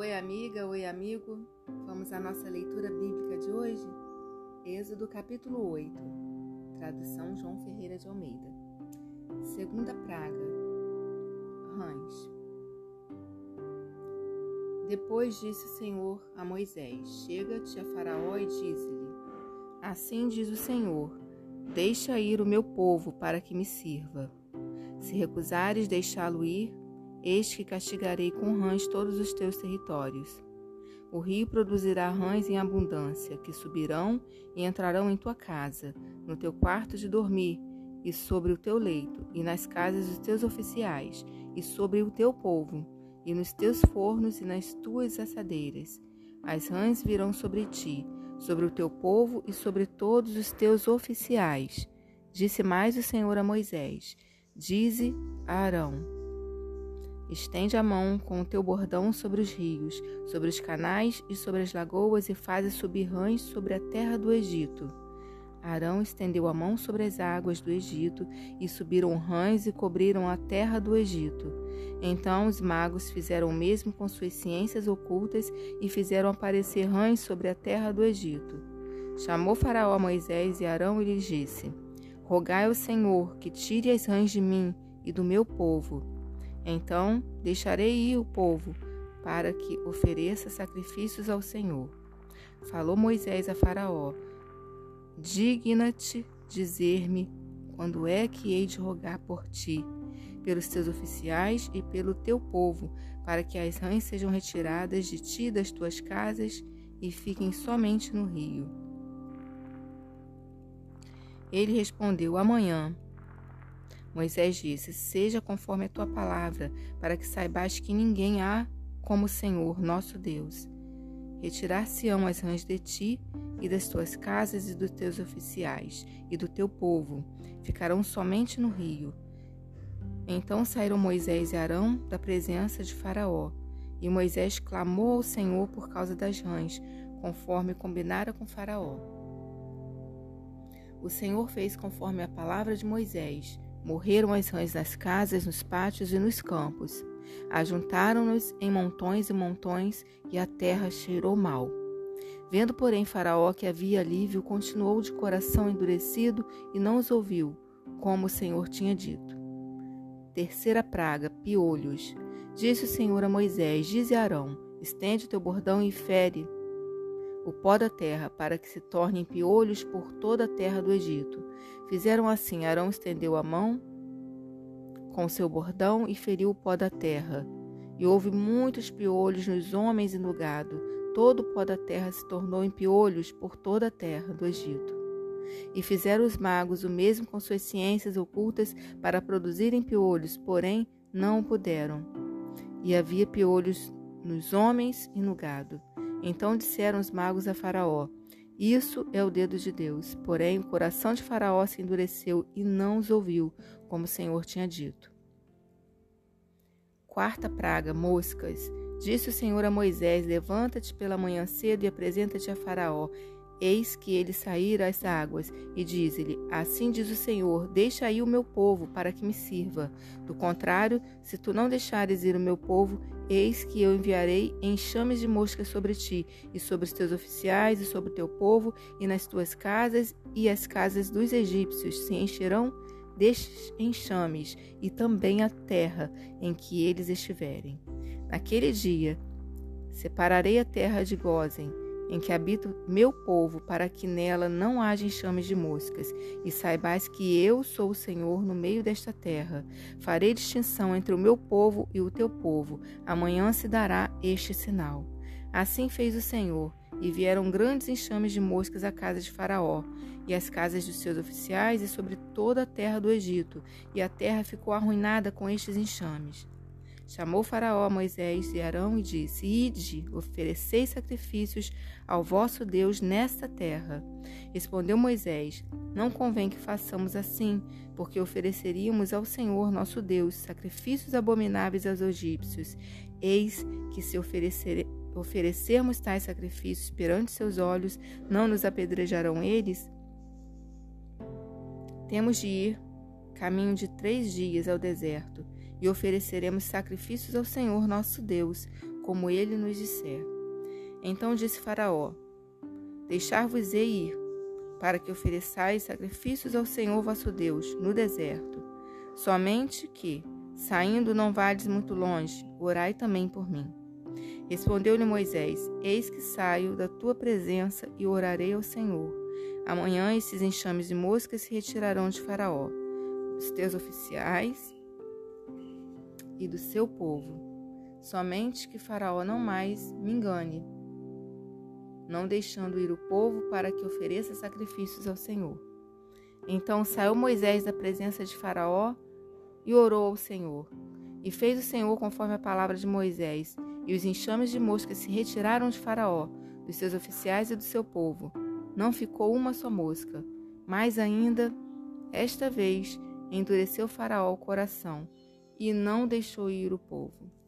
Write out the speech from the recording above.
Oi, amiga, oi, amigo. Vamos à nossa leitura bíblica de hoje? Êxodo capítulo 8, tradução João Ferreira de Almeida. Segunda praga, rãs. Depois disse o Senhor a Moisés: Chega-te a Faraó e dize-lhe: Assim diz o Senhor: Deixa ir o meu povo para que me sirva. Se recusares deixá-lo ir, eis que castigarei com rãs todos os teus territórios. O rio produzirá rãs em abundância, que subirão e entrarão em tua casa, no teu quarto de dormir, e sobre o teu leito, e nas casas dos teus oficiais, e sobre o teu povo, e nos teus fornos e nas tuas assadeiras. As rãs virão sobre ti, sobre o teu povo e sobre todos os teus oficiais. Disse mais o Senhor a Moisés: Dize a Arão: Estende a mão com o teu bordão sobre os rios, sobre os canais e sobre as lagoas, e faze subir rãs sobre a terra do Egito. Arão estendeu a mão sobre as águas do Egito, e subiram rãs e cobriram a terra do Egito. Então os magos fizeram o mesmo com suas ciências ocultas e fizeram aparecer rãs sobre a terra do Egito. Chamou Faraó a Moisés e Arão e lhes disse: Rogai ao Senhor que tire as rãs de mim e do meu povo. Então deixarei ir o povo, para que ofereça sacrifícios ao Senhor. Falou Moisés a Faraó: Digna-te dizer-me quando é que hei de rogar por ti, pelos teus oficiais e pelo teu povo, para que as rãs sejam retiradas de ti das tuas casas e fiquem somente no rio. Ele respondeu: Amanhã. Moisés disse: Seja conforme a tua palavra, para que saibas que ninguém há como o Senhor, nosso Deus. Retirar-se-ão as rãs de ti e das tuas casas e dos teus oficiais e do teu povo, ficarão somente no rio. Então saíram Moisés e Arão da presença de Faraó, e Moisés clamou ao Senhor por causa das rãs, conforme combinara com Faraó. O Senhor fez conforme a palavra de Moisés. Morreram as rãs nas casas, nos pátios e nos campos. Ajuntaram-nos em montões e montões, e a terra cheirou mal. Vendo, porém, Faraó que havia alívio, continuou de coração endurecido e não os ouviu, como o Senhor tinha dito. Terceira praga, piolhos. Disse o Senhor a Moisés: Dize a Arão: Estende o teu bordão e fere o pó da terra, para que se tornem piolhos por toda a terra do Egito. Fizeram assim: Arão estendeu a mão com seu bordão e feriu o pó da terra. E houve muitos piolhos nos homens e no gado. Todo o pó da terra se tornou em piolhos por toda a terra do Egito. E fizeram os magos o mesmo com suas ciências ocultas para produzirem piolhos, porém não o puderam. E havia piolhos nos homens e no gado. Então disseram os magos a Faraó: Isso é o dedo de Deus. Porém, o coração de Faraó se endureceu e não os ouviu, como o Senhor tinha dito. Quarta praga, moscas. Disse o Senhor a Moisés: Levanta-te pela manhã cedo e apresenta-te a Faraó. Eis que ele sairá às águas, e diz-lhe: Assim diz o Senhor: Deixa aí o meu povo, para que me sirva. Do contrário, se tu não deixares ir o meu povo, eis que eu enviarei enxames de moscas sobre ti, e sobre os teus oficiais, e sobre o teu povo, e nas tuas casas, e as casas dos egípcios se encherão destes enxames, e também a terra em que eles estiverem. Naquele dia, separarei a terra de Gósen, em que habita meu povo, para que nela não haja enxames de moscas, e saibais que eu sou o Senhor no meio desta terra. Farei distinção entre o meu povo e o teu povo. Amanhã se dará este sinal. Assim fez o Senhor, e vieram grandes enxames de moscas à casa de Faraó, e às casas dos seus oficiais, e sobre toda a terra do Egito, e a terra ficou arruinada com estes enxames. Chamou Faraó a Moisés e Arão e disse: Ide, oferecei sacrifícios ao vosso Deus nesta terra. Respondeu Moisés: Não convém que façamos assim, porque ofereceríamos ao Senhor nosso Deus sacrifícios abomináveis aos egípcios. Eis que se oferecermos tais sacrifícios perante seus olhos, não nos apedrejarão eles? Temos de ir caminho de 3 dias ao deserto, e ofereceremos sacrifícios ao Senhor nosso Deus, como ele nos disser. Então disse Faraó: Deixar-vos-ei ir, para que ofereçais sacrifícios ao Senhor vosso Deus no deserto. Somente que, saindo não vades muito longe, orai também por mim. Respondeu-lhe Moisés: Eis que saio da tua presença e orarei ao Senhor. Amanhã esses enxames de moscas se retirarão de Faraó, dos teus oficiais e do seu povo. Somente que Faraó não mais me engane, não deixando ir o povo para que ofereça sacrifícios ao Senhor. Então saiu Moisés da presença de Faraó e orou ao Senhor. E fez o Senhor conforme a palavra de Moisés, e os enxames de moscas se retiraram de Faraó, dos seus oficiais e do seu povo. Não ficou uma só mosca. Mais ainda, esta vez, endureceu Faraó o coração, e não deixou ir o povo.